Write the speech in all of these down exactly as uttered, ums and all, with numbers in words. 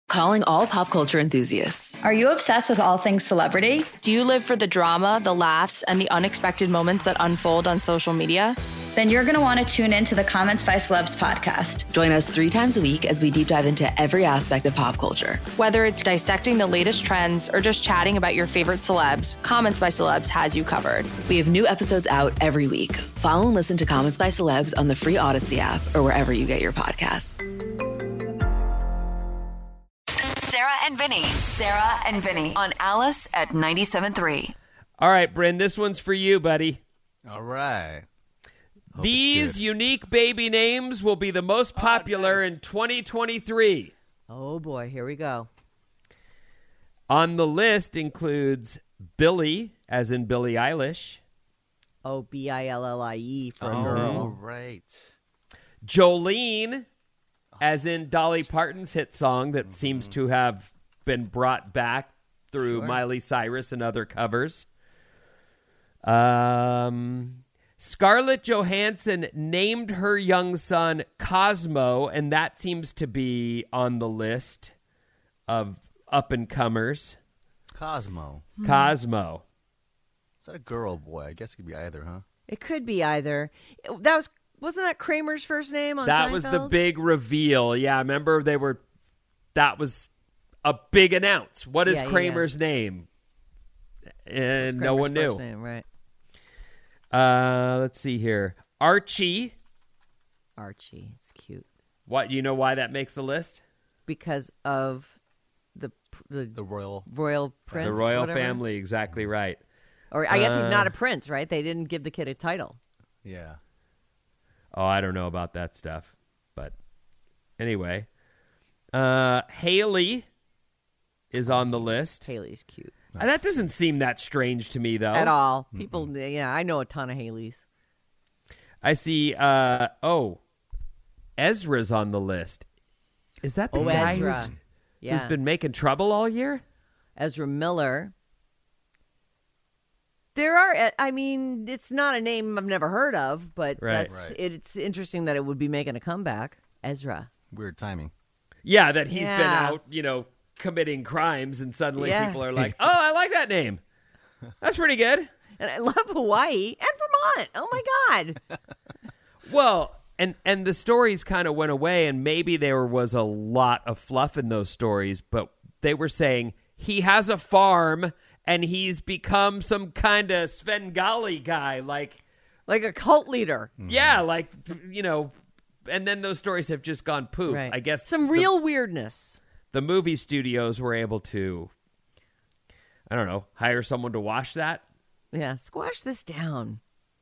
Calling all pop culture enthusiasts. Are you obsessed with all things celebrity? Do you live for the drama, the laughs, and the unexpected moments that unfold on social media? Then you're going to want to tune in to the Comments by Celebs podcast. Join us three times a week as we deep dive into every aspect of pop culture. Whether it's dissecting the latest trends or just chatting about your favorite celebs, Comments by Celebs has you covered. We have new episodes out every week. Follow and listen to Comments by Celebs on the free Odyssey app or wherever you get your podcasts. Sarah and Vinny. Sarah and Vinny on Alice at ninety-seven point three. All right, Bryn, this one's for you, buddy. All right. Hope These unique baby names will be the most popular oh, nice. in twenty twenty-three. Oh, boy. Here we go. On the list includes Billie, as in Billie Eilish. Oh, B I L L I E for oh, a girl. Oh, right. Jolene, as in Dolly Parton's hit song that mm-hmm. seems to have been brought back through sure. Miley Cyrus and other covers. Um, Scarlett Johansson named her young son Cosmo, and that seems to be on the list of up-and-comers. Cosmo. Cosmo. Is that a girl or boy? I guess it could be either, huh? It could be either. That was... Wasn't that Kramer's first name on That Seinfeld? was the big reveal. Yeah, I remember they were, that was a big announce. What is yeah, Kramer's yeah. name? And Kramer's no one knew. first name, right. Uh, let's see here. Archie. Archie. It's cute. What, do you know why that makes the list? Because of the the, the royal royal prince. The royal whatever. family, exactly right. Or I guess uh, he's not a prince, right? They didn't give the kid a title. Yeah. Oh, I don't know about that stuff. But anyway. Uh, Haley is on the list. Haley's cute. Nice. That doesn't seem that strange to me, though. At all. People, mm-hmm. yeah, I know a ton of Haleys. I see, uh, oh, Ezra's on the list. Is that the oh, guy Ezra. who's, yeah. who's been making trouble all year? Ezra Miller. There are, I mean, it's not a name I've never heard of, but right. that's, right. it's interesting that it would be making a comeback. Ezra. Weird timing. Yeah, that he's yeah. been out, you know, committing crimes, and suddenly yeah. people are like, oh, I like that name. That's pretty good. And I love Hawaii and Vermont. Oh, my God. Well, and, and the stories kind of went away, and maybe there was a lot of fluff in those stories, but they were saying he has a farm and he's become some kind of Svengali guy, like... Like a cult leader. Yeah, like, you know, and then those stories have just gone poof. Right. I guess some the, real weirdness. The movie studios were able to, I don't know, hire someone to watch that. Yeah, squash this down.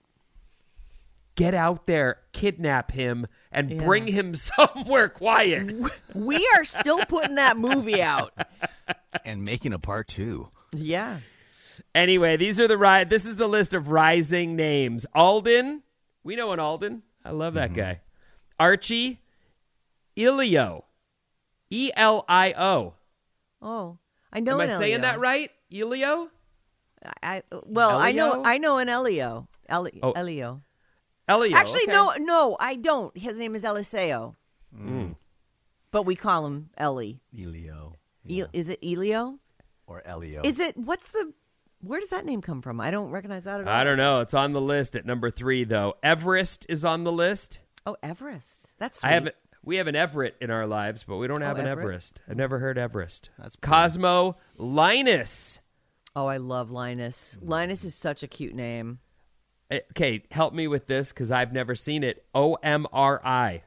Get out there, kidnap him, and yeah. bring him somewhere quiet. We are still putting that movie out. And making a part two. Yeah. Anyway, these are the ri- This is the list of rising names. Alden. We know an Alden. I love that mm-hmm. guy. Archie. Elio. E L I O. Oh, I know. Am an I saying Elio. that right? Elio? I well, Elio? I know. I know an Elio. Eli- oh. Elio. Elio. Actually, okay. no, no, I don't. His name is Eliseo. Mm. But we call him Ellie. Elio. Yeah. E- is it Elio? Or Elio. Is it, what's the, where does that name come from? I don't recognize that at all. I don't know. It's on the list at number three, though. Everest is on the list. Oh, Everest. That's sweet. I haven't. We have an Everett in our lives, but we don't have oh, an Everett? Everest. I've never heard Everest. That's pretty. Cosmo Linus. Oh, I love Linus. Linus is such a cute name. Okay, help me with this because I've never seen it. O M R I.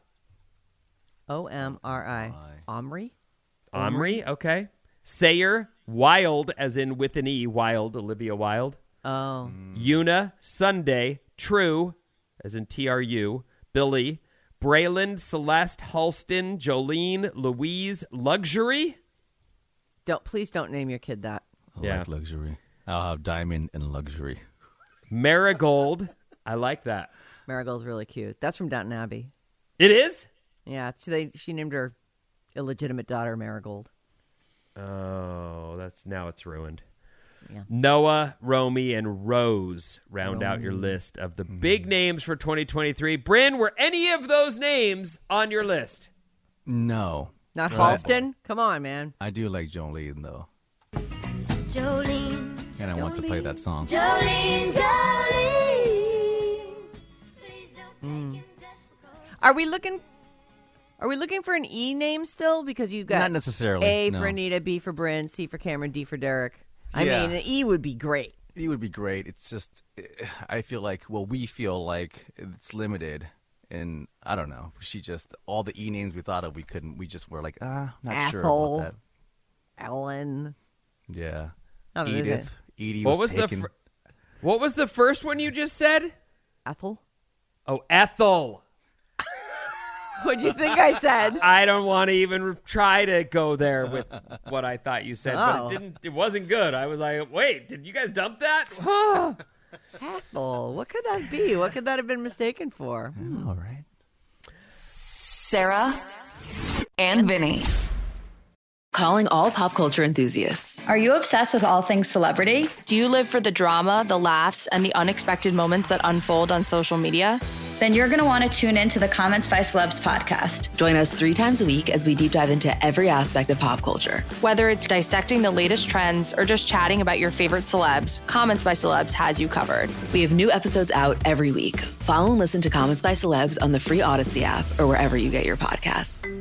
O M R I. Omri? Omri, okay. Sayer, Wild, as in with an E, Wild, Olivia Wilde. Oh. Mm. Una, Sunday, True, as in T R U, Billy, Brayland, Celeste, Halston, Jolene, Louise, Luxury. Don't please don't name your kid that. I yeah. like Luxury. I'll have Diamond and Luxury. Marigold. I like that. Marigold's really cute. That's from Downton Abbey. It is? Yeah, so they, she named her illegitimate daughter Marigold. Oh, that's now it's ruined. Yeah. Noah, Romy, and Rose round Romy. out your list of the mm. big names for twenty twenty-three. Bryn, were any of those names on your list? No. Not Well, Halston? Come on, man. I do like Jolene, though. Jolene, And I want to play that song. Jolene, Jolene. Please don't take him just because. Are we looking Are we looking for an E name still? Because you've got Not necessarily, A no. for Anita, B for Bryn, C for Cameron, D for Derek. I Yeah. mean, an E would be great. It would be great. It's just, I feel like, well, we feel like it's limited. And I don't know. She just, all the E names we thought of, we couldn't, we just were like, ah, not sure Ethel. about that. Ellen. Yeah. Oh, is it? Edith. Edie What was, was the taken. fir- What was the first one you just said? Ethel? Oh, Ethel. What'd you think I said? I don't want to even try to go there with what I thought you said, but Oh. it didn't. It wasn't good. I was like, wait, did you guys dump that? Ethel. What could that be? What could that have been mistaken for? All right. Sarah and Vinny. Calling all pop culture enthusiasts. Are you obsessed with all things celebrity? Do you live for the drama, the laughs, and the unexpected moments that unfold on social media? Then you're going to want to tune in to the Comments by Celebs podcast. Join us three times a week as we deep dive into every aspect of pop culture. Whether it's dissecting the latest trends or just chatting about your favorite celebs, Comments by Celebs has you covered. We have new episodes out every week. Follow and listen to Comments by Celebs on the free Odyssey app or wherever you get your podcasts.